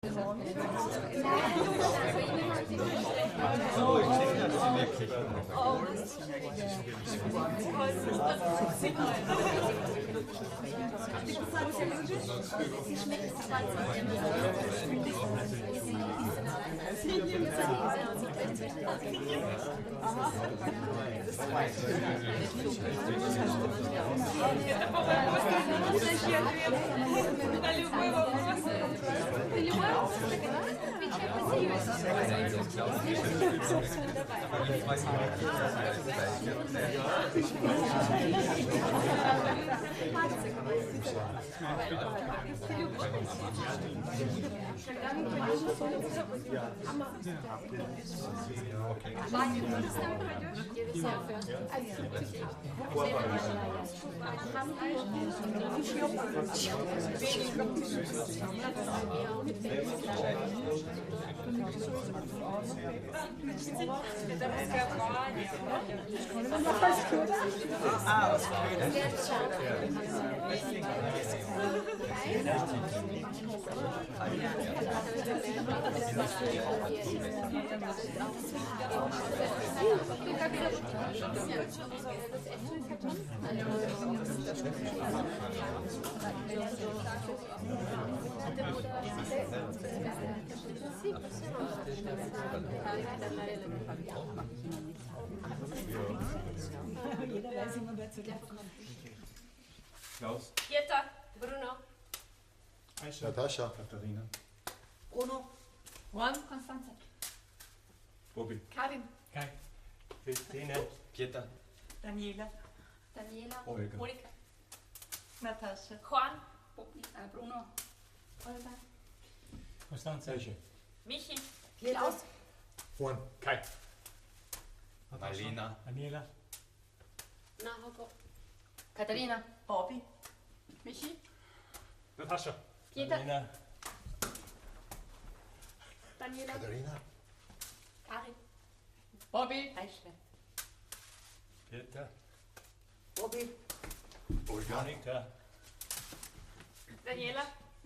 Klaus. Jetta. Bruno. Aisha. Natascha. Katharina. Bruno. Juan. Constanze. Bobby. Karin. Kai. Christine. Pieta. Daniela. Daniela. Olga. Monika. Natascha. Juan. Bruno. Olga. Constanze. Aisha. Michi. Klaus. Juan. Kai. Marlena. Daniela. Nahoko. Katharina. Bobby. Michi. Natascha. Pieta. Daniela. Daniela. Katharina. Karin. Bobby. Aisha. Pieta. Bobby. Olga. Monika. Daniela.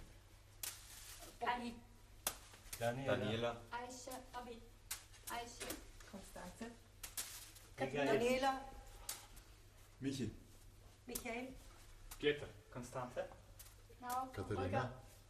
Kai. Daniela. Aisha. Abi. Aisha. Constanze. Michael. Daniela. Michi. Michael. Pieta. Constanze. Katharina.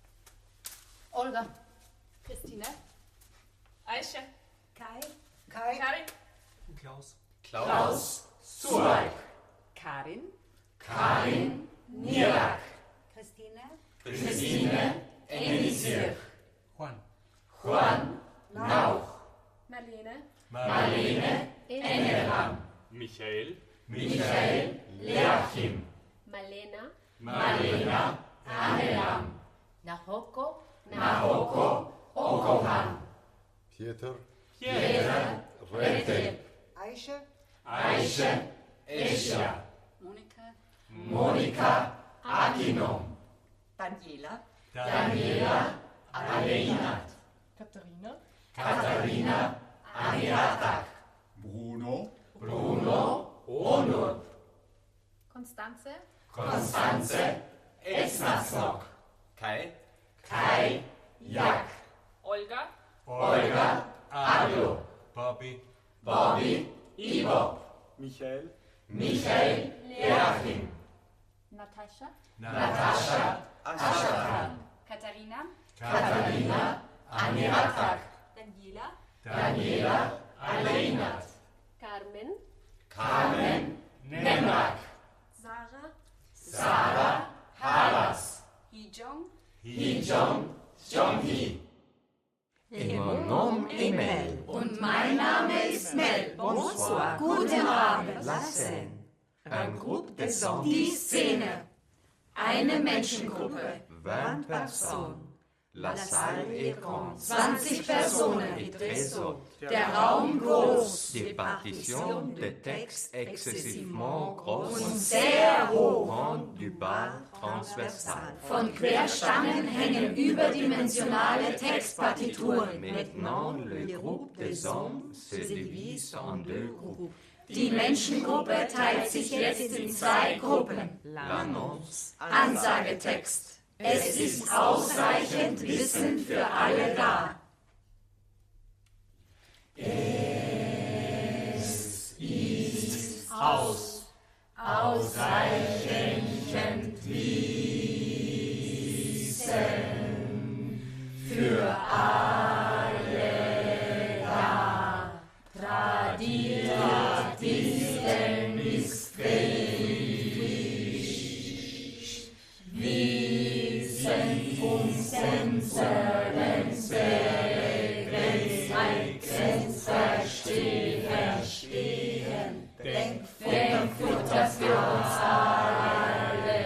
Olga. Christine. Aisha. Kai. Kai. Karin. Klaus. Klaus. Surak. Karin. Karin. Nirak. Christine. Christine. Enisir. Juan. Juan. Nauch. Marlene. Marlene. Engelham. Michael. Michael. Lerchim. Malena. Marlena. Anelam. Nahoko. Nahoko. Okohan. Pieter. Pieter. Rete. Aisha. Aisha. Escha. Monika. Monika. Akinom. Daniela. Daniela. Aleinat. Katharina. Katharina. Aniatak. Bruno. Bruno. Onur. Constanze. Konstanze. Esnasnok. Kai. Kai. Jak. Olga. Olga. Aglo. Bobby. Bobby. Ivo. Michael. Michael. Lerchim. Natascha. Natascha. Aschakan. Katharina. Katharina. Aniatak. Daniela. Daniela. Aleinat. Carmen. Carmen. Nemrak. Sarah. Sarah. Halas. Hijong. Hijong. Jonghi. Mon nom est Mel. Und mein Name ist Mel. Bonsoir. Guten Abend. La scène. Un groupe de Die zombies. Szene. Eine Menschengruppe. 20 personnes. La salle est grande. 20 Personen. Et très haute. Der Raum groß Des partitions de textes excessivement und grosses. sehr hoch. Rang du bas transversal. Von Querstangen hängen überdimensionale Textpartituren. Maintenant, le groupe des hommes se divise en deux groupes. Die Menschengruppe teilt sich jetzt in 2 Gruppen. L'annonce, Ansagetext. Es ist ausreichend Wissen für alle da. Ausreichend Wissen für alle da. Tradiert Wissen ist frisch. Wissen unseren Begrenztheiten verstehen. Denkfutter für uns alle.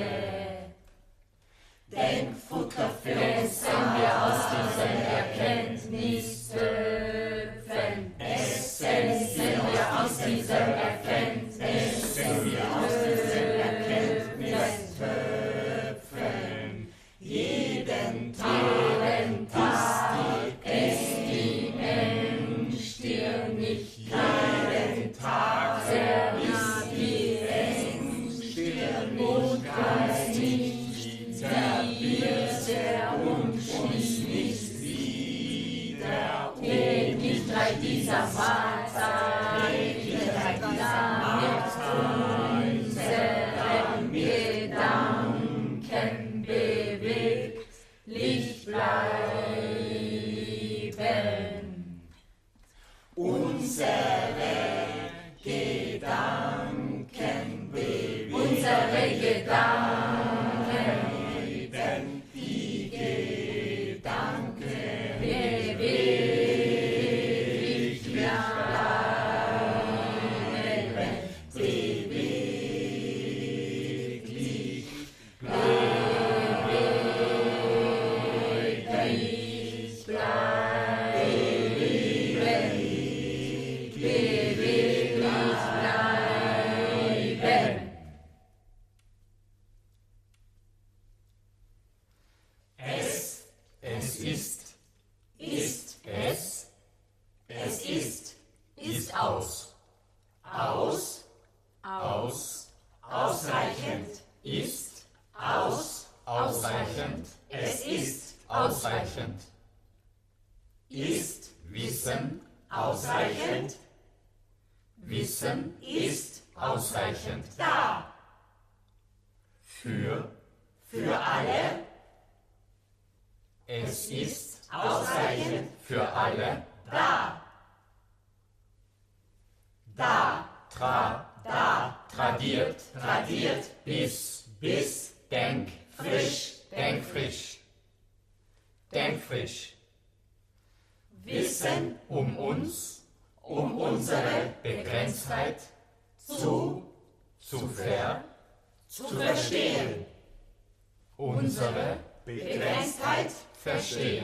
Denkfutter für uns alle. Wenn wir aus dieser Erkenntnis töpfen. Essen wir aus dieser Erkenntnis töpfen. Jeden Tag ist die Engstirnigkeit. Jeden Tag ist die Engstirnigkeit nicht wieder und schließt nicht wieder. Täglich treibt dieser Mahlzeit unsere Gedanken bewegt, Licht bleiben. Unsere Gedanken bewegen. Unsere Gedanken bleiben. Die Gedanken bewegt bleiben. Beweglich beweglich bleiben. Beweglich bleiben. Es ist. Ist. Es ist. Ist aus. Ausreichend. Ist. Ausreichend. Es ist Ausreichend. Ist. Wissen. Ausreichend. Wissen ist ausreichend. da. Für alle. es ist ausreichend für alle. Da. Tradiert. Bis. Denk frisch. Wissen Um uns, um unsere Begrenztheit zu verstehen. unsere Begrenztheit verstehen.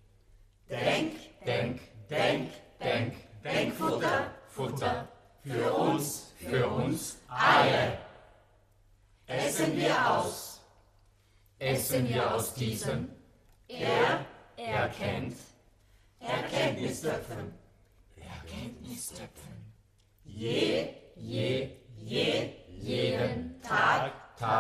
Denkfutter Futter für uns alle. essen wir aus. Essen wir aus diesem Erkenntnistöpfen. Jeden Tag,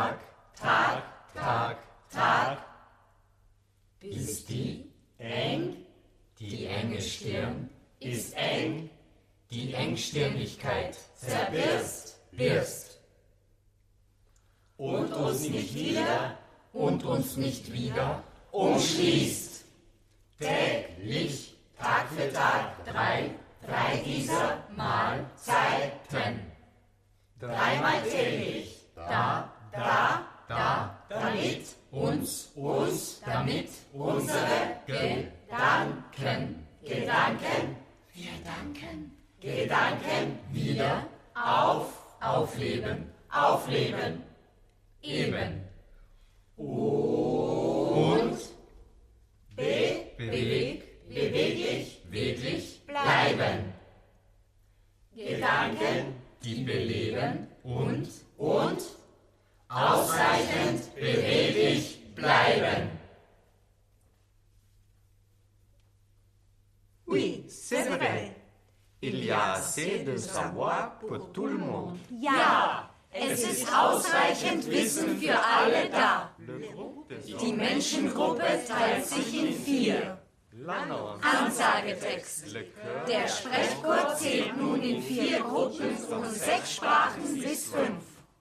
bis die die enge Stirn ist eng, die Engstirnigkeit zerbirst und uns nicht wieder umschließt. Täglich, Tag für Tag, drei dieser Mahlzeiten. dreimal täglich. Damit unsere Gedanken wieder aufleben, eben. Und beweglich bleiben. Gedanken, Die beleben und ausreichend beweglich bleiben. Oui, c'est vrai. Il y a assez de savoir pour tout le monde. Ja, Es ist ausreichend Wissen für alle da. Die Menschengruppe teilt sich in 4. Ansagetext. Der Sprechchor zählt nun in 4 Gruppen von 6 Sprachen bis 5.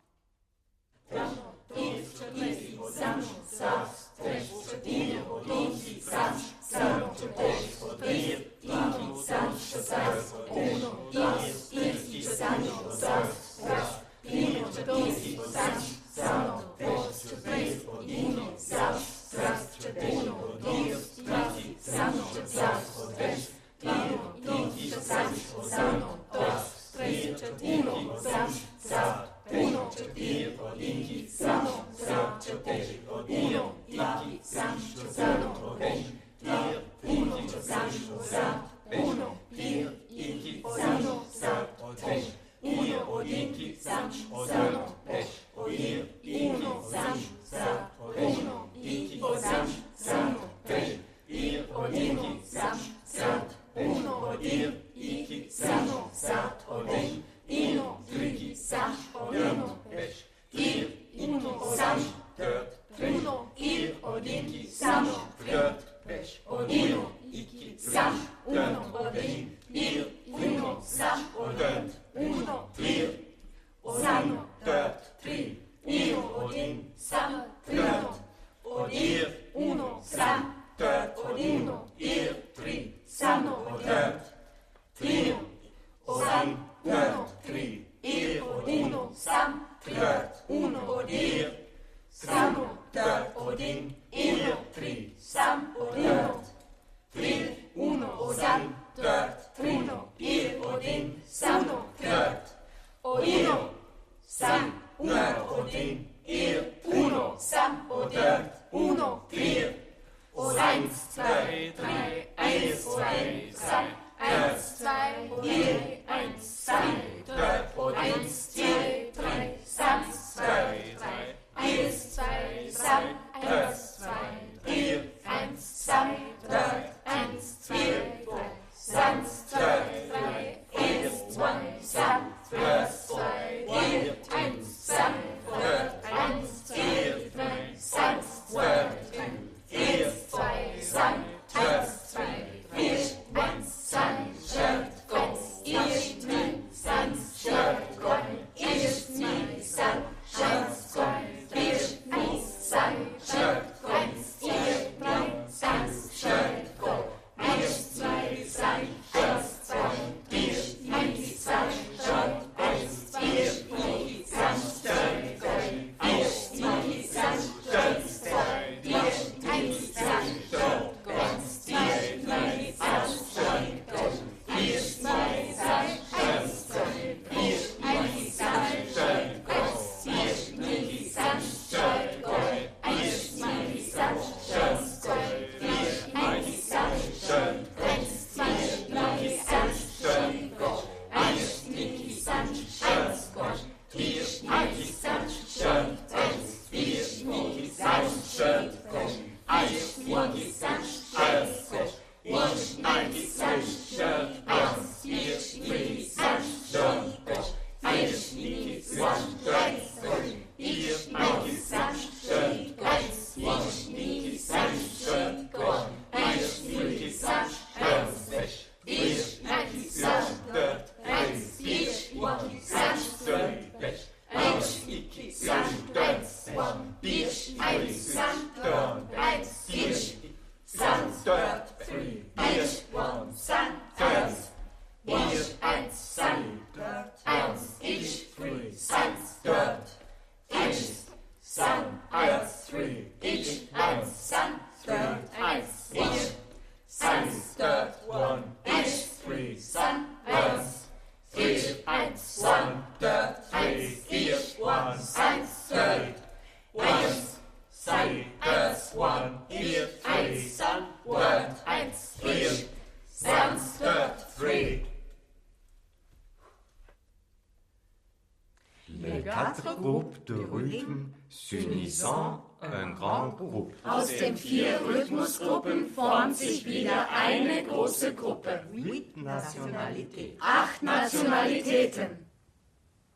Aus den 4 Rhythmusgruppen formt sich wieder eine große Gruppe. 8 Nationalitäten.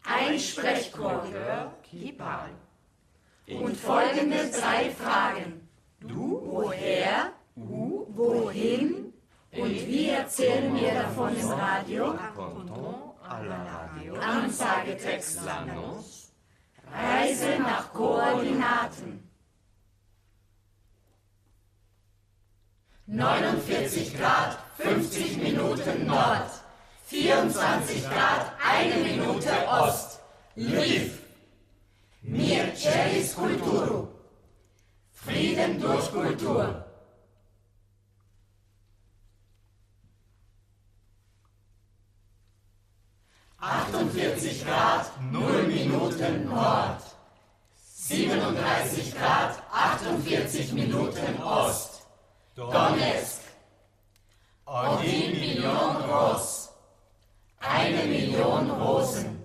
ein Sprechchor und folgende 3 Fragen. Woher, wohin und wie erzählen wir davon im Radio? Ansagetext. Reise nach Koordinaten. 49 Grad, 50 Minuten Nord. 24 Grad, 1 Minute Ost. Lviv. Mir через Kulturu. Frieden durch Kultur. Grad, 0 Minuten Nord. 37 Grad, 48 Minuten Ost. Donetsk. 1 Million Ros. 1 Million Rosen.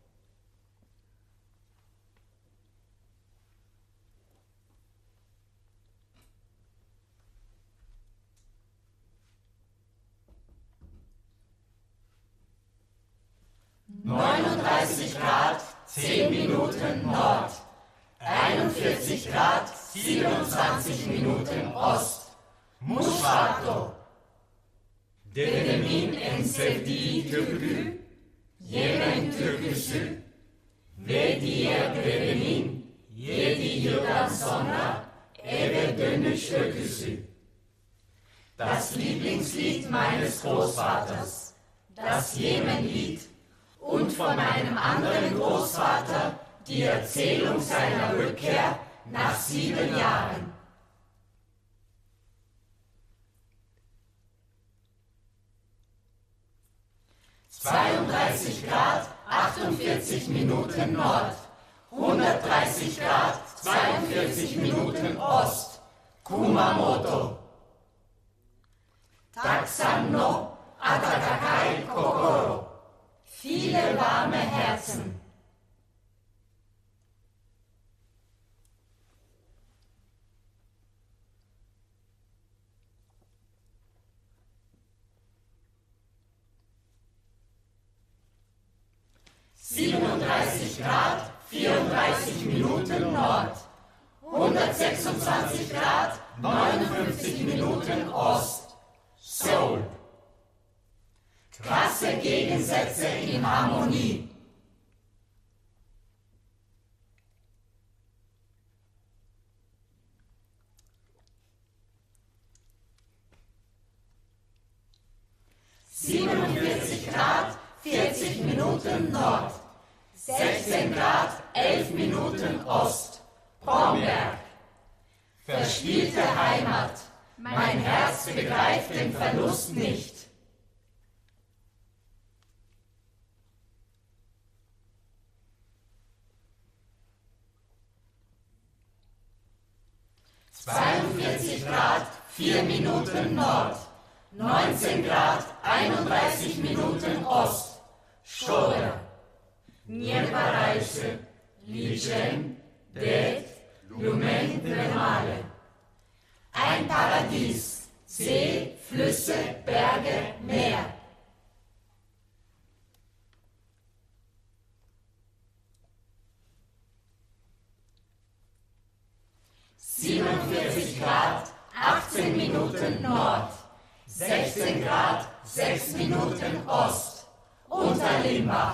Grad, 10 Minuten Nord, 41 Grad, 27 Minuten Ost, Mushvato, Dedemin en sevdiği köprü, Yemen türküsü, ve diğer dedemin 7 yıldan sonra eve dönüş öyküsü. Das Lieblingslied meines Großvaters, das Jemenlied, und von meinem anderen Großvater die Erzählung seiner Rückkehr nach 7 Jahren. Grad, 48 Minuten Nord, 130 Grad, 42 Minuten Ost, Kumamoto. Taksan no Atatakai Kokoro. Viele warme Herzen. Grad, 34 Minuten Nord, 126 Grad, 59 Minuten Ost, Seoul. Krasse Gegensätze in Harmonie. Grad, 40 Minuten Nord, 16 Grad, 11 Minuten Ost, Bromberg. Verspielte Heimat, mein Herz begreift den Verlust nicht. 42 Grad, 4 Minuten Nord, 19 Grad, 31 Minuten Ost, Škoda. Nierbareiche, Ličen, Det, Lumen, Male. Ein Paradies, See, Flüsse, Berge, Meer. 47 Grad, 18 Minuten Nord, 16 Grad, 6 Minuten Ost, Unterlimbach.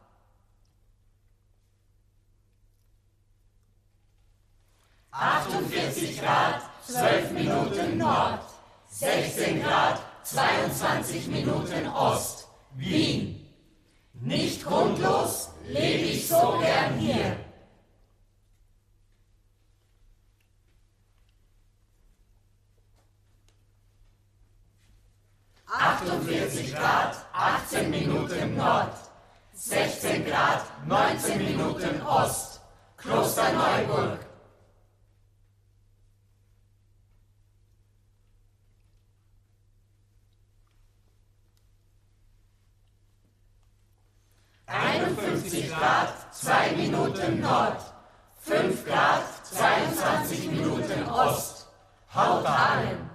48 Grad, 12 Minuten Nord, 16 Grad, 22 Minuten Ost, Wien. Nicht grundlos lebe ich so gern hier. 48 Grad, 18 Minuten Nord, 16 Grad, 19 Minuten Ost, Klosterneuburg. 51 Grad, 2 Minuten Nord, 5 Grad, 22 Minuten Ost, Hautalen.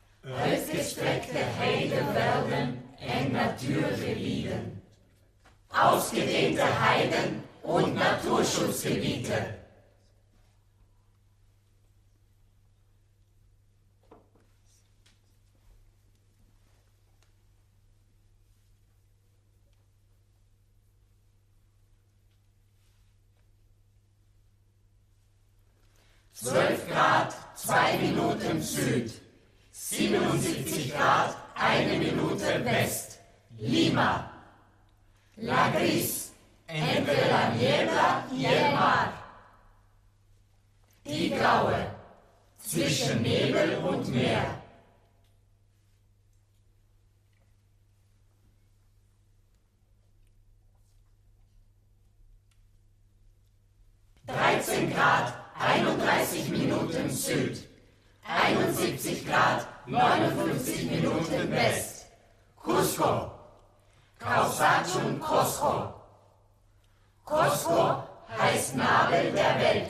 Uitgestrekte heidevelden en natuurgebieden. ausgedehnte Heiden- und Naturschutzgebiete. Grad, 2 Minuten Süd, 77 Grad, 1 Minute West, Lima, La Gris, entre la niebla y el mar, die Graue, zwischen Nebel und Meer. Grad, 31 Minuten Süd, 71 Grad, 59 Minuten West, Cusco, Causachum Cosco. Cosco heißt Nabel der Welt.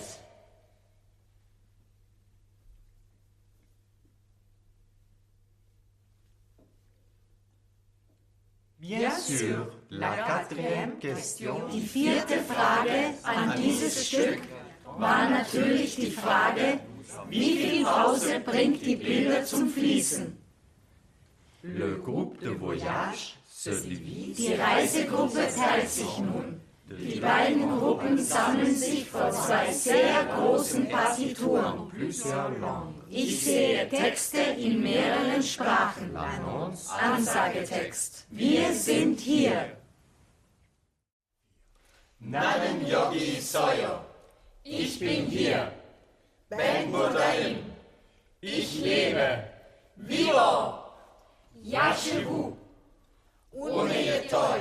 Bien sûr, la quatrième question. Die vierte Frage an dieses Stück war natürlich die Frage, wie viel Brause bringt die Bilder zum Fließen? Le groupe de voyage se divise. Die Reisegruppe teilt sich nun. Die beiden Gruppen sammeln sich vor zwei sehr großen Partituren. Plusieurs langues. Ich sehe Texte in mehreren Sprachen. Ansagetext. Wir sind hier. Nanen Yogi Soyo. Ich bin hier. Ben Burdaim. Ich lebe. Vivo. Yashivu. Uneyetoy.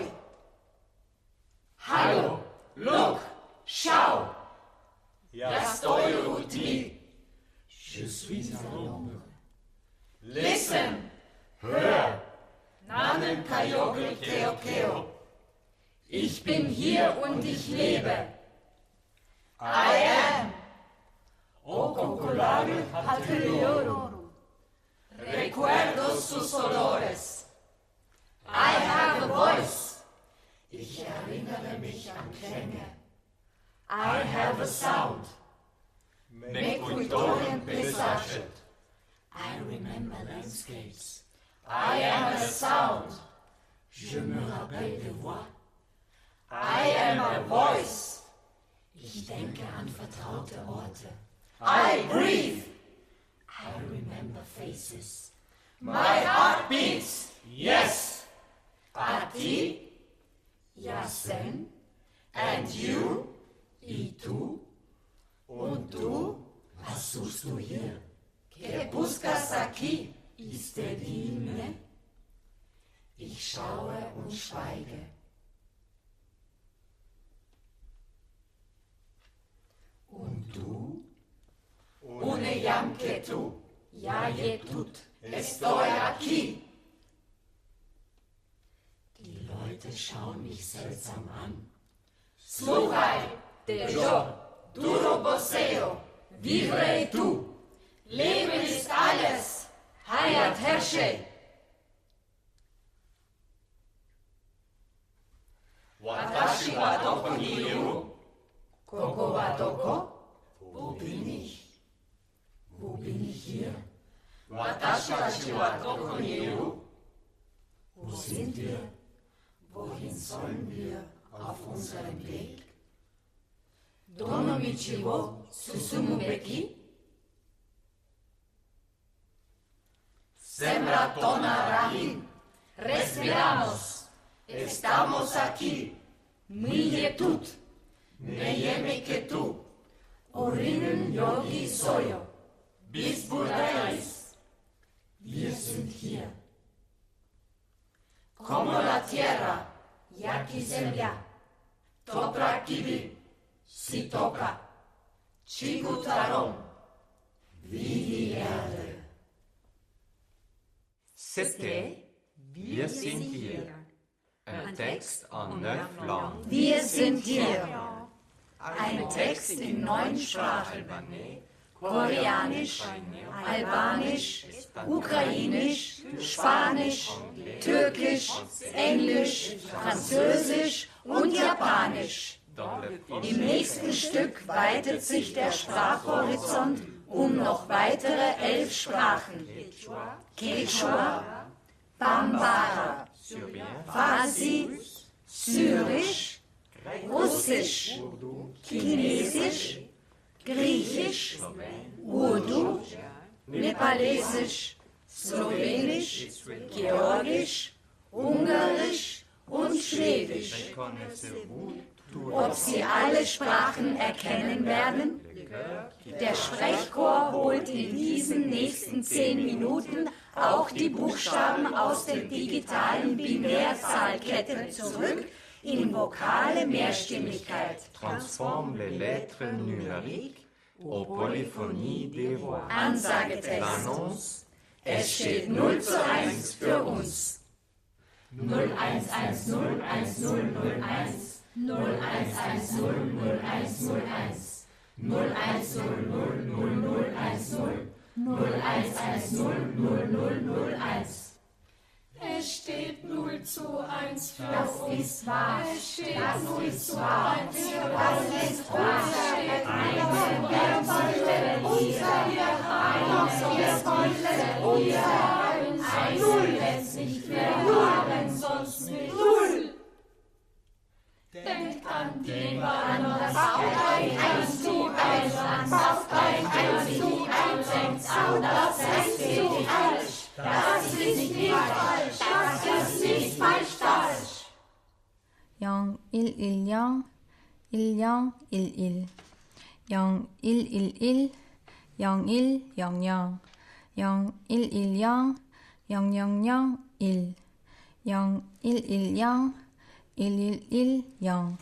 Hallo. Look. Schau. Yastoy Utmi. Je suis un homme. Listen. Hör. Nanen Kayogel Keokeo. Ich bin hier und ich lebe. I am. O Cocolare Patriorum. Recuerdos sus olores. I have a voice. Ich erinnere mich an Klänge. I have a sound. Mekuitoren Pesachet. I remember landscapes. I am a sound. Je me rappelle de voix. I am a voice. Ich denke an vertraute Orte. I breathe. I remember faces. My heart beats. Yes. A ti? Yasen? And you? Y tú? Und du? Was suchst du hier? ¿Qué buscas aquí? Ist der Diener? Ich schaue und schweige. Und du? Une yam que tú. Ja, je tut. Estoy aquí. Die Leute schauen mich seltsam an. Sluchaj. Dejo. Duro boseo. Vivre tu. Leben ist alles. Hayat herrsche. Watashi wa doko ni iru? Koko wa doko? Wo bin ich? Wo bin ich hier? Watashi wa doko ni iru? Wo sind wir? Wohin sollen wir auf unserem Weg? Dono michi wo susumu beki? Sembra tona rahim. Respiramos. Estamos aquí. Mille tut. Neyemi que tú. Orinen yogi soyo. Bis Burdais. Wir sind hier. Como la tierra. Yaki земля. Topra kibi. Si toka. Chigutarom. Wie die Erde. C'était Wir sind hier. Un texte en 9 langues. Wir sind hier. Ein Text in 9 Sprachen. Koreanisch, Albanisch, Ukrainisch, Spanisch, Türkisch, Russisch, Englisch, Französisch und Japanisch. Im nächsten Stück weitet sich der Sprachhorizont um noch weitere 11 Sprachen. Quechua, Bambara, Farsi, Syrisch, Russisch, Chinesisch, Griechisch, Urdu, Nepalesisch, Slowenisch, Georgisch, Ungarisch und Schwedisch. Ob Sie alle Sprachen erkennen werden? Der Sprechchor holt in diesen nächsten 10 Minuten auch die Buchstaben aus der digitalen Binärzahlkette zurück in vokale Mehrstimmigkeit. Transforme les lettres numériques aux polyphonies des voix. Ansagetext. Annonce. Es steht 0:1 für uns. 01101001 01100101 01000010 01100001. Es steht 0:1 für Das ist wahr. Es steht Das 0:1 ist wahr. für Das ist wahr. sonst nicht. Null. Denk an die Bananas. Das ist nicht falsch. Das ist nicht falsch. 0110 1011 0111 0100 0110 0001 0110 1110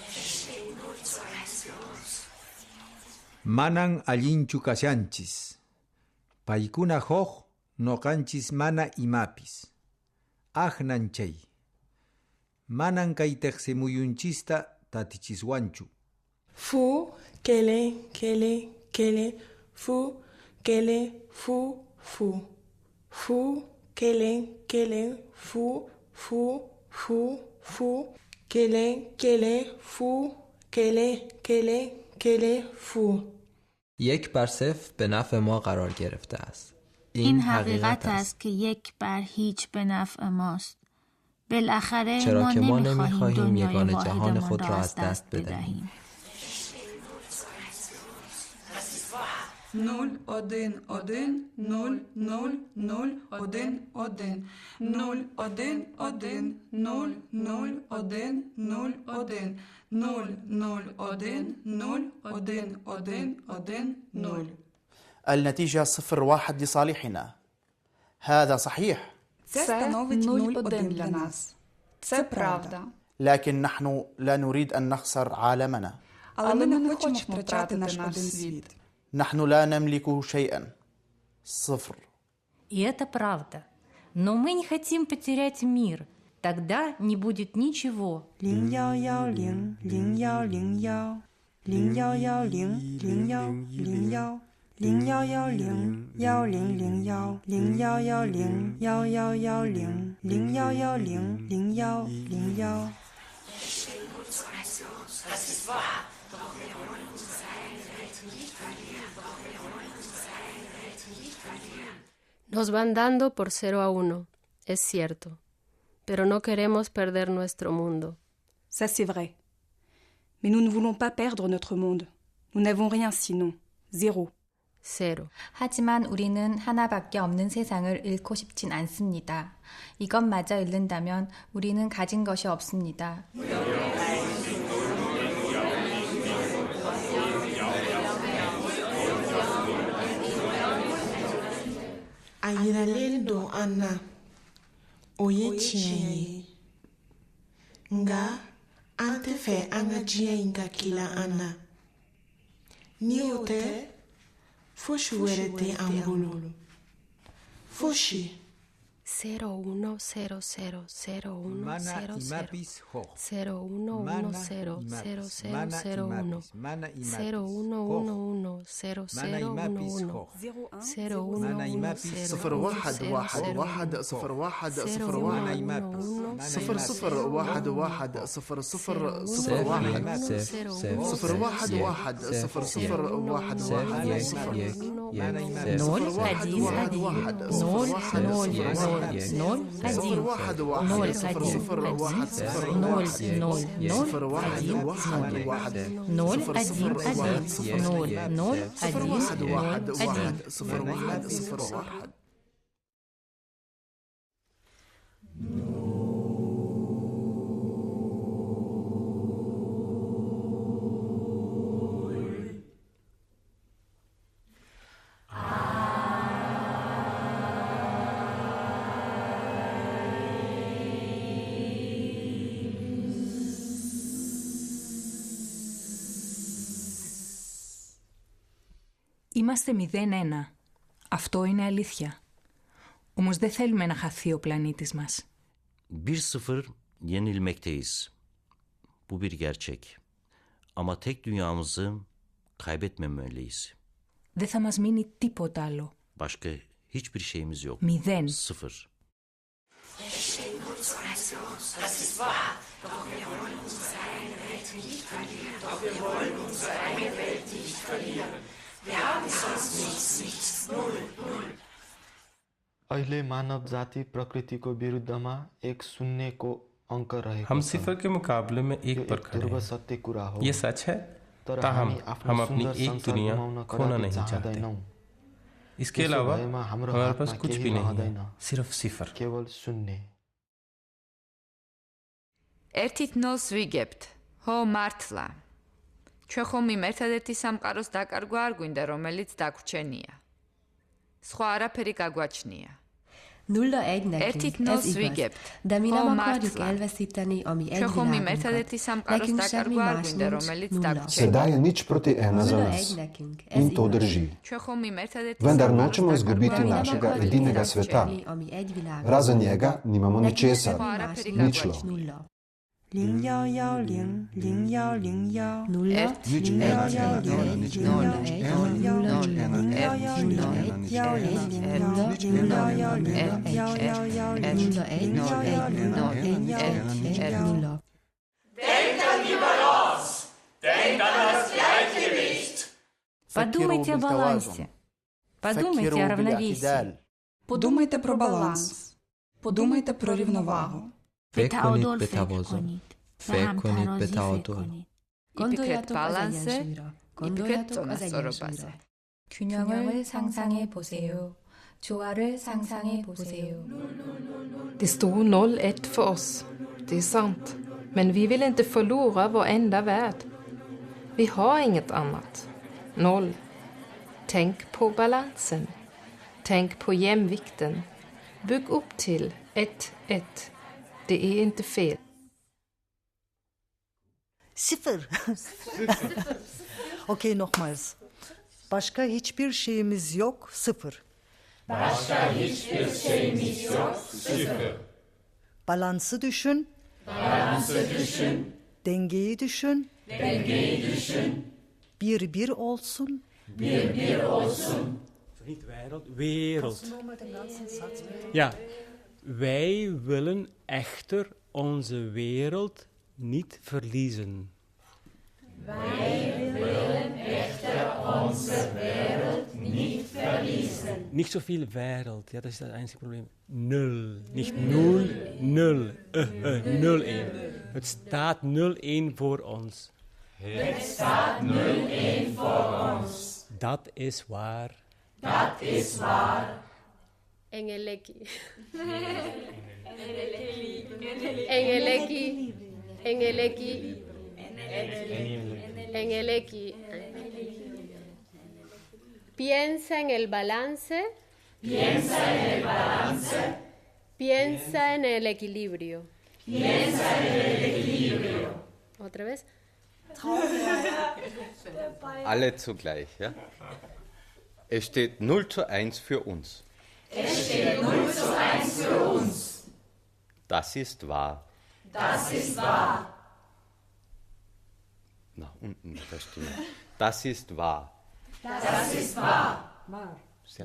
Manan allinchu kashanchis. Paykuna huk noqanchis mana imapis. Ahnan chay. Manan kaytaq simuyunchista tatichiswanchu. Fu, kele, kele, kele, fu, kele, fu, fu. Fu, kele, kele, fu, fu, fu, fu. Kele, kele, fu, kele, kele, kele, fu. یک بر صفر به نفع ما قرار گرفته است. این حقیقت است که 1 بر هیچ به نفع ماست. بالاخره چرا ما که ما نمیخواهیم نمیخواهیم دنیای یگان واحدمان جهان خود را را از دست بدهیم. 0, 1, 1, 0, 0, 0, 1, 1, 0, 1, 1, 0, 0, 1, 0, 1, 0, 0, 1, 0, 1, 1, 1, 0. النتيجة 0-1 لصالحنا. هذا صحيح. Це 0-1 для нас. Це правда. لكن نحن لا نريد أن نخسر عالمنا. Але ми не хочемо втрачати наш один світ. نحن لا نملك شيئا. 0. И это правда. Но мы не хотим потерять мир. Тогда не будет ничего. 0110 0110 0110 0110 0110 1001 0110 1110 0110 1001. Nos van dando por 0-1, es cierto, pero no queremos perder nuestro mundo. Ça c'est vrai. Mais nous ne voulons pas perdre notre monde. Nous n'avons rien sinon. 0. 0. 하지만 우리는 하나밖에 없는 세상을 잃고 싶진 않습니다. 이것마저 잃는다면 우리는 가진 것이 없습니다. Ayiralel do Anna oye tiɲɛ nga an tɛ fɛ an ka diɲɛ in ka kila an na ni o tɛ fosi wɛrɛ tɛ an bolo fosi. 01000100 Mana imapis hoch. 01100001 Mana imapis 01110011 Mana imapis 0 1 1 1 0 1 0 1 0 0 1 1 0 0 0 1 0 1 1 0 0 1 Είμαστε 0-1. Αυτό είναι αλήθεια. Όμως δεν θέλουμε να χαθεί ο πλανήτης μας. 1-0 yenilmekteyiz. Bu bir gerçek. Ama tek dünyamızı kaybetmemeliyiz. Δεν θα μας μείνει τίποτα άλλο. Başka hiçbir şeyimiz yok. 0. 0. Das ist wahr. Doch wir wollen unsere eigene Welt nicht verlieren. Doch wir wollen unsere eigene Welt nicht verlieren. Wir haben sonst nichts. Null. अहिले मानव जाति प्रकृतिको विरुद्धमा एक शून्यको अंक रहेको छ। हम सिफर के मुकाबले में एक पर खड़े हैं। सत्य कुरा हो। ये सच है, ताहम हम अपनी एक दुनिया खोना नहीं चाहते। इसके अलावा हमारे पास कुछ भी नहीं है, सिर्फ सिफर। केवल शून्य। ერთით ნოლს ვიგებთ. ჰო მართლა. ჩვენ ხომ იმ ერთადერთი სამყაროს დაკარგვა არ გვინდა, რომელიც დაგვრჩენია. სხვა არაფერი გაგვაჩნია. Nulla egy Ertit nekünk, nos ez igaz. vigebt. De mi nem Ho akarjuk mártla. elveszíteni a mi egy Csak homi világunkat. mertedeti samkaros Nekünk semmi takargu más arguinde nincs, romelic nulla. takček. Sedaj je nič proti ena za Nulla nas. egy nekünk, ez In to igaz. drži. Csak homi mertedeti Vendar samkaros nočemo izgubiti takargu našega arguinde edinega romelic sveta. takček. A mi egy világ. Razen njega nimamo Nekünk ničesar. semmi más Ničlo. nincs, nulla. 01100101 Nulla, nič ena, nič ena, nič ena, Denkt an die Balance. Denkt an das Gleichgewicht. Подумайте о балансе. Подумайте о равновесии. Подумайте про баланс. Подумайте про рівновагу. فکر کنید به توازن. فکر کنید به تعادل. Ipikret balanse, ipikret Gondoljatok az tonasorobase. egyensúlyra. 균형을 상상해 보세요. 조화를 상상해 보세요. Det står 0-1 för oss. Det är sant. Men vi vill inte förlora vår enda värld. Vi har inget annat. 0. Tänk på balansen. Tänk på jämvikten. Bygg upp till 1-1. Det är inte fel. Sıfır. Okey, nochmals. Başka hiçbir şeyimiz yok, sıfır. Başka hiçbir şeyimiz yok. Sıfır. Balansı düşün. Balansı düşün. Dengeyi düşün. Dengeyi düşün. Bir olsun. Bir olsun. Niet wereld. Ja, wij willen echter onze wereld niet verliezen. Wij willen echter onze wereld niet verliezen. Nicht so viel Wereld, ja, das ist das einzige Problem. Null, nicht 0, 0, 0-1. Het staat 0-1 voor ons. Het staat 0-1 voor ons. Dat is waar. Dat is waar. Engeleki. Engeleki. Piensa en el balance. Piensa en el balance. Piensa en el equilibrio. Piensa en el equilibrio. Otra vez. Alle zugleich, ja? Es steht 0-1 für uns. Es steht 0:1 für uns. Das ist wahr. Das ist wahr. Nach unten verstehen. Das ist wahr. Das ist wahr. Sehr.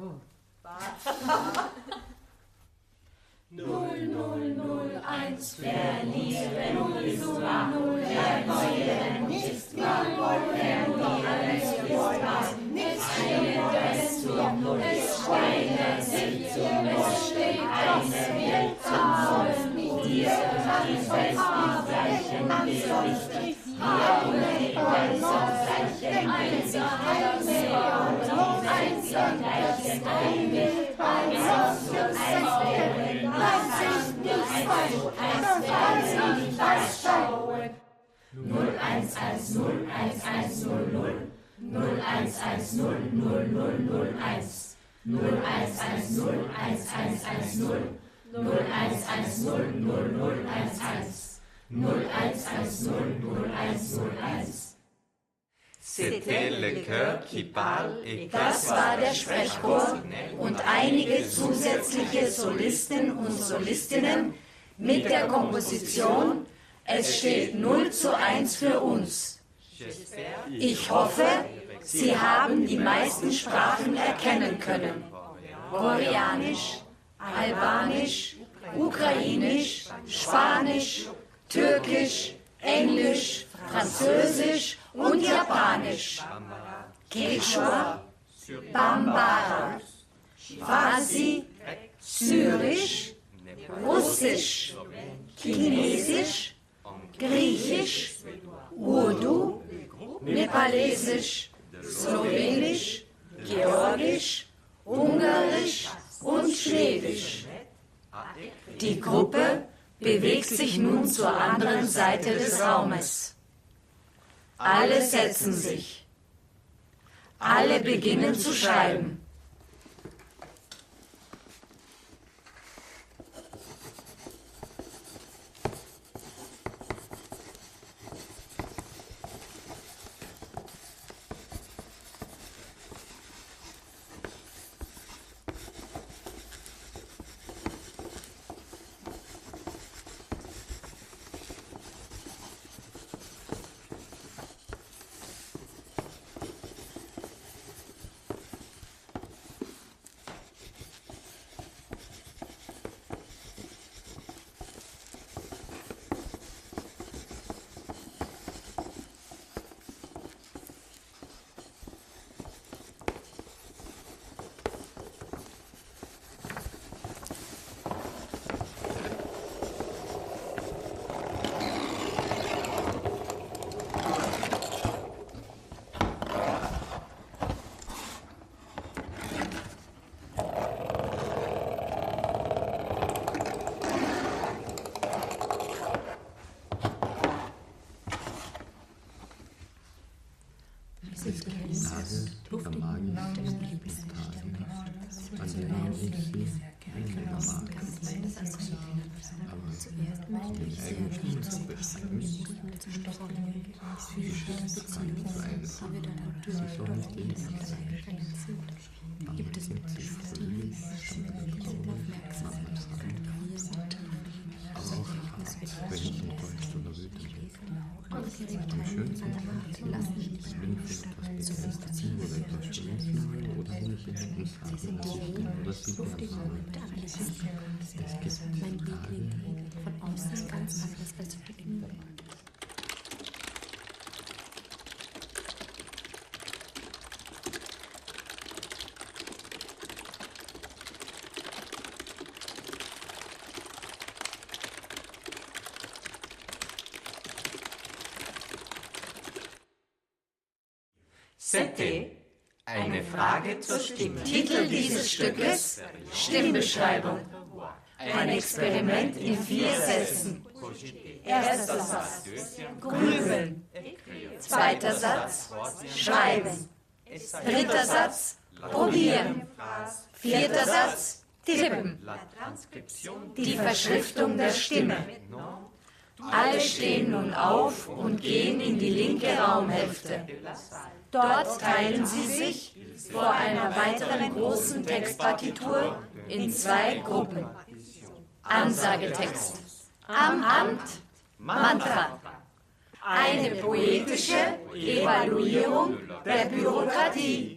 0001 verlieren, 0:0 erneuern, nicht wahr, verlieren, ist wahr, nichts Schlimmeres tun, es steigert sich, es steht eine Welt zusammen, mit dir fest arbeiten wir nicht, wir gleichen einzig heilsam, einsam gleichen ein, C'était le Chœur qui parle et Das war der Sprechchor und einige zusätzliche Solisten und Solistinnen mit der Komposition Es steht 0:1 für uns. Ich hoffe, Sie haben die meisten Sprachen erkennen können. Koreanisch, Albanisch, Ukrainisch, Spanisch, Türkisch, Englisch, Französisch und Japanisch. Quechua, Bambara, Farsi, Syrisch, Russisch, Chinesisch, Griechisch, Urdu, Nepalesisch, Slowenisch, Georgisch, Ungarisch und Schwedisch. Die Gruppe bewegt sich nun zur anderen Seite des Raumes. Alle setzen sich. Alle beginnen zu schreiben. Gibt es wenn ich enttäuscht oder wütend bin. Am schönsten lassen ich bin für etwas begrenzt Ziel oder etwas Schönes finde oder wenn ich Ergebnis habe, das ich bin oder sie werden. Es gibt Tage von außen ganz anders als von innen. C'était eine Frage zur Stimme. Titel dieses Stückes: Stimmbeschreibung. Ein Experiment in 4 Sätzen. Erster Satz: Grübeln. Zweiter Satz: Schreiben. Dritter Satz: Probieren. Vierter Satz: Tippen. Die Verschriftung der Stimme. Alle stehen nun auf und gehen in die linke Raumhälfte. Dort teilen sie sich vor einer weiteren großen Textpartitur in 2 Gruppen. Ansagetext. Am Amt Mantra. Eine poetische Evaluierung der Bürokratie.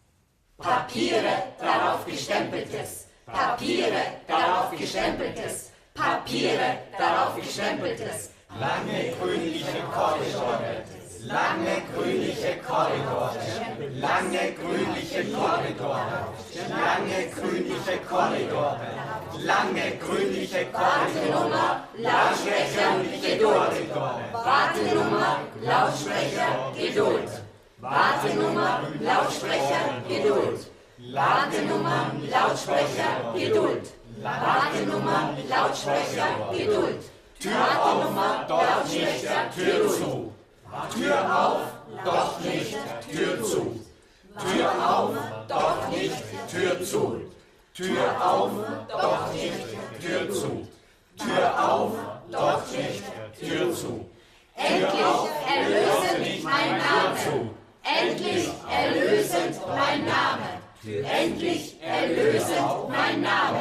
Papiere, darauf gestempeltes. Papiere, darauf gestempeltes. Papiere, darauf gestempeltes. Lange grünliche Korridore. Lange grünliche Korridore. Lange grünliche Korridore. Lange grünliche Korridore. Lange grünliche Korridore. Lautsprecher, Geduld. Wartenummer, Lautsprecher, Geduld. Wartenummer, Lautsprecher, Geduld. Wartenummer, Lautsprecher, Geduld. Wartenummer, Lautsprecher, Geduld. Wartenummer, Lautsprecher, Tür zu. Tür auf, doch nicht, Tür zu. Tür auf, doch nicht, Tür zu. Tür auf, doch nicht, Tür zu. Tür auf, doch nicht, Tür zu. Endlich erlösend mein Name. Endlich erlösend mein Name. Endlich erlösend mein Name.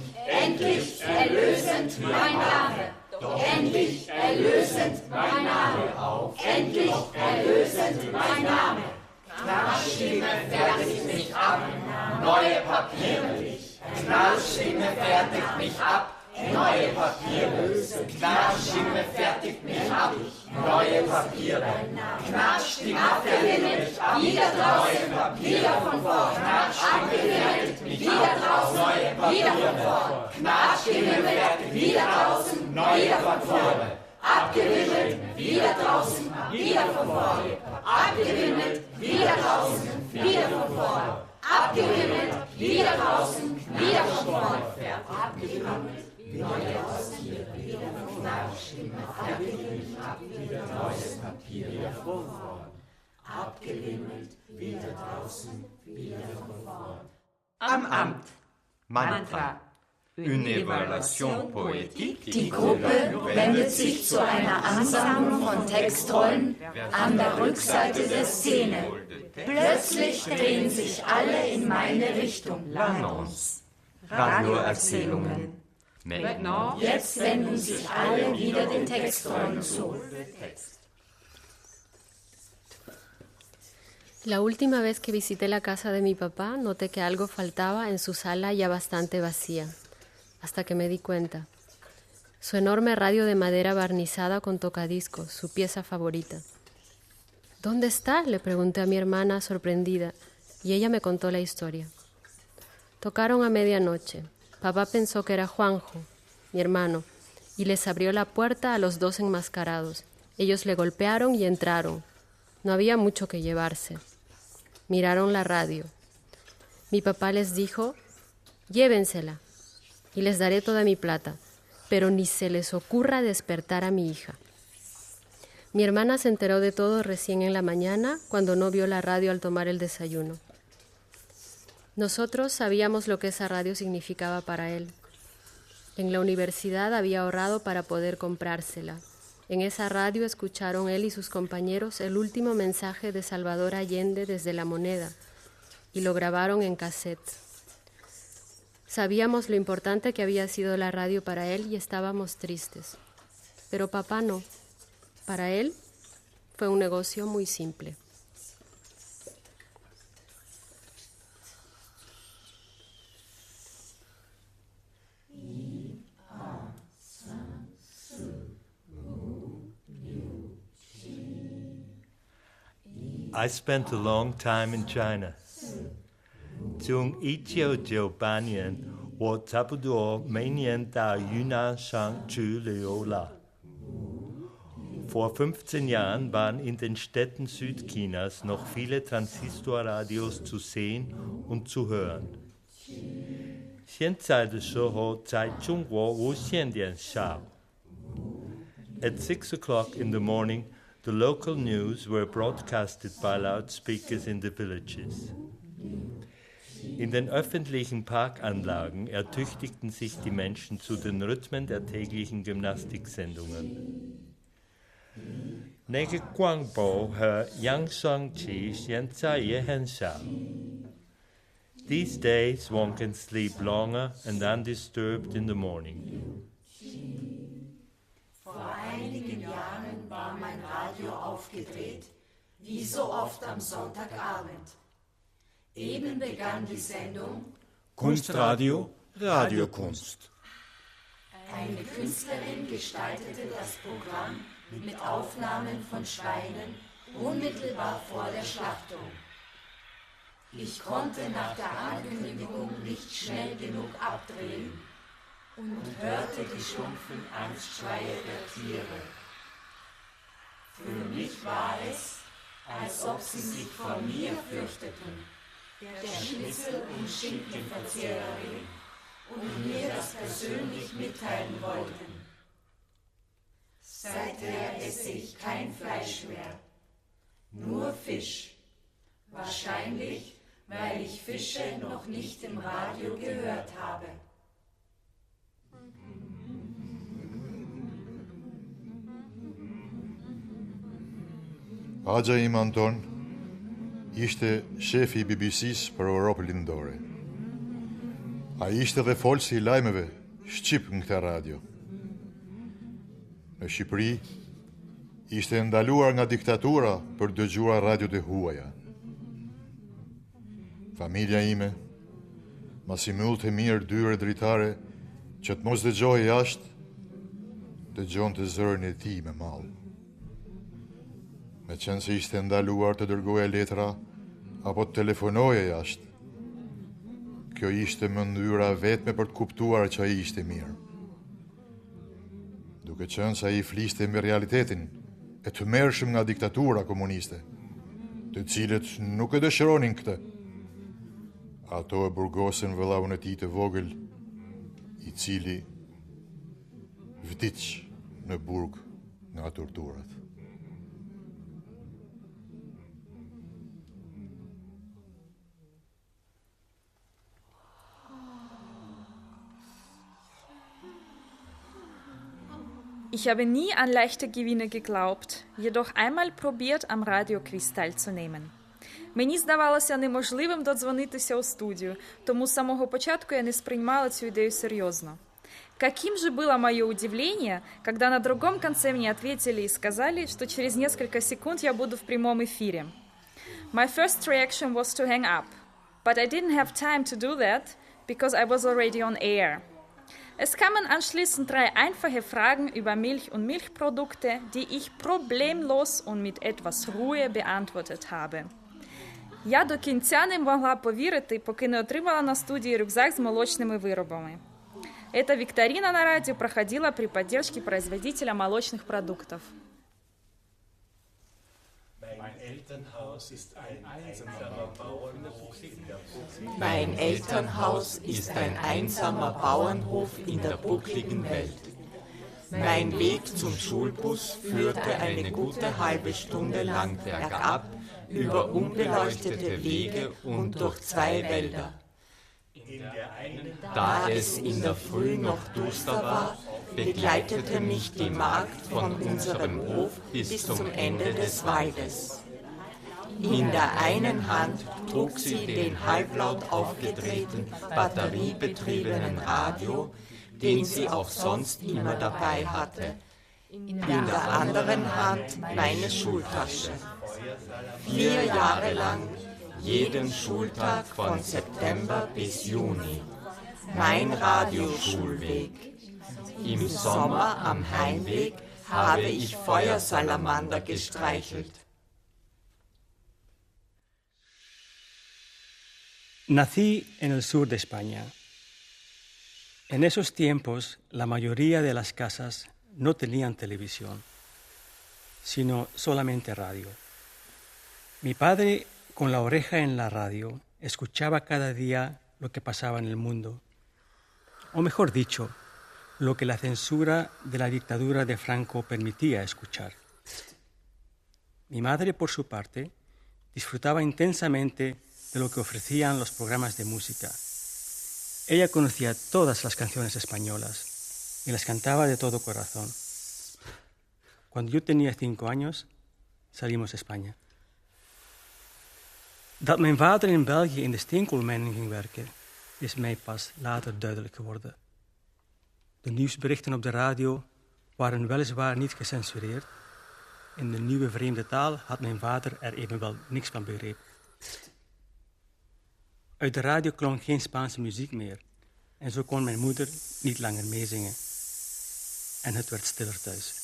Endlich erlösend mein Name. Endlich erlösend mein Name. Endlich erlösend mein Name. Knallstimme fertigt mich ab, neue Papiere. Knallstimme fertigt mich ab, neue Papiere. Knallstimme fertigt mich ab, neue Papiere. Knallstimme fertigt mich ab, wieder draußen, neue Papiere. wieder von vorn. Abgewählt, wieder draußen, wieder von vorn. Knallstimme fertigt mich wieder ab, draußen, neue wieder von vorn. Papiere. Abgewimmelt, wieder draußen, wieder von vorn. Abgewimmelt, wieder draußen, wieder von vorn. Abgewimmelt, wieder draußen, wieder von vorn. Abgewimmelt, wieder draußen, wieder von vorn. Abgewimmelt, wieder draußen, wieder von vorn. Abgewimmelt, wieder draußen, wieder von vorn. Am Amt. Mantra. Une évaluation poétique. Die Gruppe wendet sich zu einer Ansammlung von Textrollen an der Rückseite der Szene. Plötzlich drehen sich alle in meine Richtung. L'annonce. Radioerzählungen. Maintenant. Jetzt wenden sich alle wieder den Textrollen zu. La última vez que visité la casa de mi papá, noté que algo faltaba en su sala ya bastante vacía, hasta que me di cuenta. Su enorme radio de madera barnizada con tocadiscos, su pieza favorita. ¿Dónde está?, le pregunté a mi hermana sorprendida, y ella me contó la historia. Tocaron a medianoche. Papá pensó que era Juanjo, mi hermano, y les abrió la puerta a los 2 enmascarados. Ellos le golpearon y entraron. No había mucho que llevarse. Miraron la radio. Mi papá les dijo, llévensela y les daré toda mi plata, pero ni se les ocurra despertar a mi hija. Mi hermana se enteró de todo recién en la mañana, cuando no vio la radio al tomar el desayuno. Nosotros sabíamos lo que esa radio significaba para él. En la universidad había ahorrado para poder comprársela. En esa radio escucharon él y sus compañeros el último mensaje de Salvador Allende desde La Moneda y lo grabaron en cassette. Sabíamos lo importante que había sido la radio para él y estábamos tristes. Pero papá no. Para él fue un negocio muy simple. I spent a long time in China. 从1998年，我差不多每年到云南省去旅游了。Vor 15 Jahren waren in den Städten Südchinas noch viele Transistorradios zu sehen und zu hören. 现在的时候，在中国无线电少。At 6 o'clock in the morning, the local news were broadcasted by loudspeakers in the villages. In den öffentlichen Parkanlagen ertüchtigten sich die Menschen zu den Rhythmen der täglichen Gymnastiksendungen. Nege Guangbo he Yang Shang Qi Xian Zai Ye Hen Sha. These days one can sleep longer and undisturbed in the morning. Vor einigen Jahren war mein Radio aufgedreht, wie so oft am Sonntagabend. Eben begann die Sendung Kunstradio, Radiokunst. Eine Künstlerin gestaltete das Programm mit Aufnahmen von Schweinen unmittelbar vor der Schlachtung. Ich konnte nach der Ankündigung nicht schnell genug abdrehen und hörte die stumpfen Angstschreie der Tiere. Für mich war es, als ob sie sich vor mir fürchteten, der Schnitzel- und Schinkenverzehrerin, und mir das persönlich mitteilen wollten. Seither esse ich kein Fleisch mehr, nur Fisch. Wahrscheinlich, weil ich Fische noch nicht im Radio gehört habe. Agja im Anton ishte shefi BBC-s për Europën Lindore. A ishte dhe folsi I lajmeve shqip në këtë radio. Në Shqipëri ishte ndaluar nga diktatura për dëgjuar radiot e huaja. Familja ime, masi myllt e mirë dyre dritare që të mos dëgjoj jashtë, dëgjon të zërin e tij me mall. Me qenë se ishte ndaluar të dërgoje letra apo të telefonoje jashtë, kjo ishte mënyra vetme për të kuptuar që ai ishte mirë. Duke qenë se ai fliste me realitetin e të tmerrshëm nga diktatura komuniste, të cilët nuk e dëshironin këtë. Ato e burgosën vëllavën e tij të vogël, I cili vdiq në burg nga torturat. Ich habe nie an leichte Gewinne geglaubt, jedoch einmal probiert am радіоквіз teilzunehmen. Мені здавалося неможливим додзвонитися у студію, тому з самого початку я не сприймала цю ідею серйозно. Каким же было мое удивление, когда на другом конце мне ответили и сказали, что через несколько секунд я буду в прямом эфире. My first reaction was to hang up, but I didn't have time to do that, because I was already on air. Es kamen anschließend 3 einfache Fragen über Milch und Milchprodukte, die ich problemlos und mit etwas Ruhe beantwortet habe. Я до кінця не могла повірити, поки не отримала на студії рюкзак з молочними виробами. Эта викторина на радио проходила при поддержке производителя молочных продуктов. Mein Elternhaus ist ein einsamer Bauernhof in der buckligen Welt. Mein Weg zum Schulbus führte eine gute halbe Stunde lang bergab, über unbeleuchtete Wege und durch 2 Wälder. Da es in der Früh noch duster war, begleitete mich die Magd von unserem Hof bis zum Ende des Waldes. In der einen Hand trug sie den halblaut aufgedrehten, batteriebetriebenen Radio, den sie auch sonst immer dabei hatte. In der anderen Hand meine Schultasche. 4 Jahre lang, jeden Schultag von September bis Juni. Mein Radioschulweg. Im Sommer am Heimweg habe ich Feuersalamander gestreichelt. Nací en el sur de España. En esos tiempos, la mayoría de las casas no tenían televisión, sino solamente radio. Mi padre, con la oreja en la radio, escuchaba cada día lo que pasaba en el mundo, o mejor dicho, lo que la censura de la dictadura de Franco permitía escuchar. Mi madre, por su parte, disfrutaba intensamente de lo que ofrecían los programas de música. Ella conocía todas las canciones españolas y las cantaba de todo corazón. Cuando yo tenía 5 años, salimos a España. Dat mijn vader in België in de steenkoolmijnen ging werken, is mij pas later duidelijk geworden. De nieuwsberichten op de radio waren weliswaar niet gecensureerd. In de nieuwe vreemde taal had mijn vader er evenwel niks van begrepen. Uit de radio klonk geen Spaanse muziek meer en zo kon mijn moeder niet langer meezingen. En het werd stiller thuis.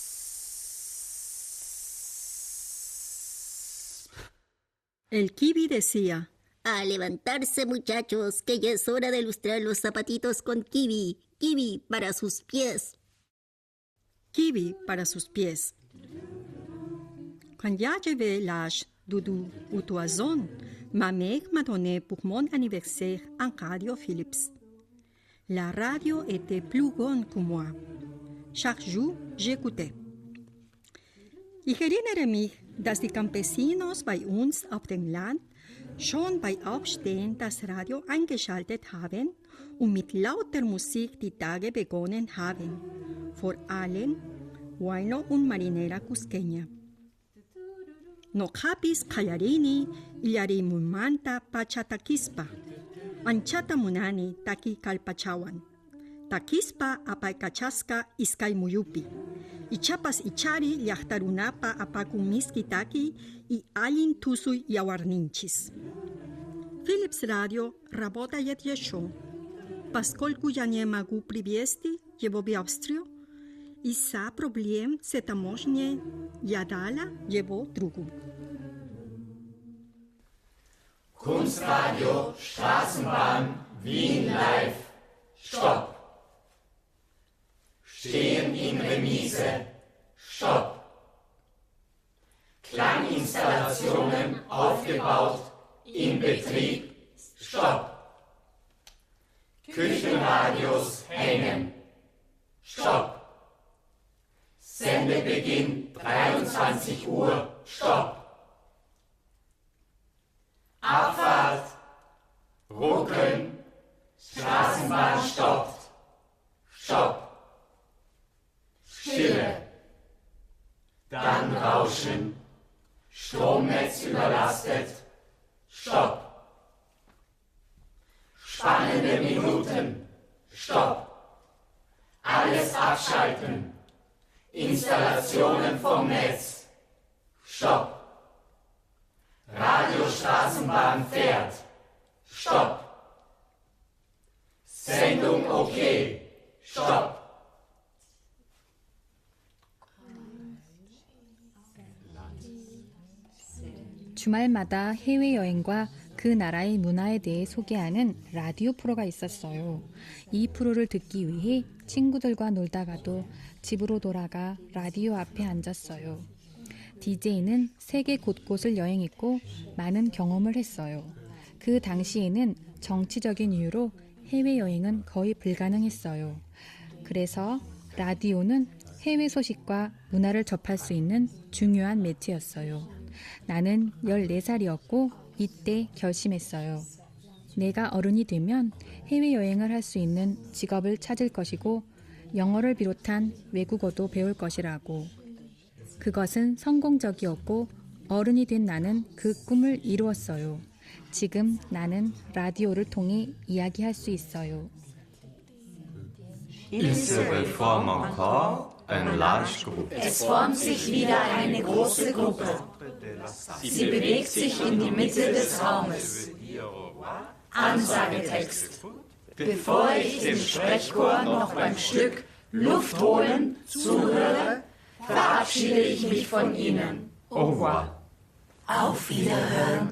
El kiwi decía: a levantarse, muchachos, que ya es hora de lustrar los zapatitos con kiwi. Kiwi para sus pies. Kiwi para sus pies. Quand j'avais l'âge de 3 ans, ma mère m'a donné pour mon anniversaire un radio Philips. La radio était plus grande que moi. Chaque jour, j'écoutais. Ich erinnere mich, dass die Campesinos bei uns auf dem Land schon bei Aufstehen das Radio eingeschaltet haben und mit lauter Musik die Tage begonnen haben. Vor allem Huayno und Marinera Cusqueña. No capis callarini illari mumanta pachataquispa. Anchata munani taki calpachawan. Taquispa apay cachasca iskay muyupi. Ichapas ichari llaqtarunapa apakun miskitaki y allin tusuy yawarninchis. Philips Radio работа еще. Поскольку я не могу привезти его в Австрию, из-за проблем с таможней я дала его другу. Kunstradio, Straßenbahn, Wien live. Stopp. Stehen in Remise. Stopp. Klanginstallationen aufgebaut. In Betrieb. Stopp. Küchenradios hängen. Stopp. Sendebeginn 23 Uhr. Stopp. Abfahrt. Ruckeln. Straßenbahn stoppt. Stopp. Stille. Dann Rauschen. Stromnetz überlastet. Stopp. Spannende Minuten. Stopp. Alles abschalten. Installationen vom Netz. Stopp. Radiostraßenbahn fährt. Stopp. Sendung okay. Stopp. 주말마다 해외여행과 그 나라의 문화에 대해 소개하는 라디오 프로가 있었어요. 이 프로를 듣기 위해 친구들과 놀다가도 집으로 돌아가 라디오 앞에 앉았어요. DJ는 세계 곳곳을 여행했고 많은 경험을 했어요. 그 당시에는 정치적인 이유로 해외여행은 거의 불가능했어요. 그래서 라디오는 해외 소식과 문화를 접할 수 있는 중요한 매체였어요. 나는 14살이었고 이때 결심했어요. 내가 어른이 되면 해외여행을 할 수 있는 직업을 찾을 것이고 영어를 비롯한 외국어도 배울 것이라고. 그것은 성공적이었고 어른이 된 나는 그 꿈을 이루었어요. 지금 나는 라디오를 통해 이야기할 수 있어요. Il se reforme encore ein large Groupe. Es formt sich wieder eine große Gruppe. Sie bewegt sich in die Mitte des Raumes. Ansagetext. Bevor ich dem Sprechchor noch beim Stück Luft holen zuhöre, verabschiede ich mich von Ihnen. Au revoir. Auf Wiederhören.